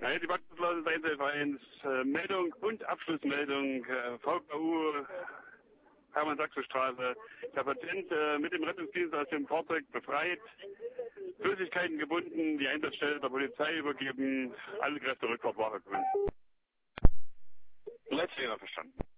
Ja, die Backblasen 111 Meldung und Abschlussmeldung, VKU, Hermann-Sachse-Straße. Der Patient mit dem Rettungsdienst aus dem Fahrzeug befreit, Flüssigkeiten gebunden, die Einsatzstelle der Polizei übergeben, alle Kräfte Rückfahrt war gefunden. Letztlich verstanden.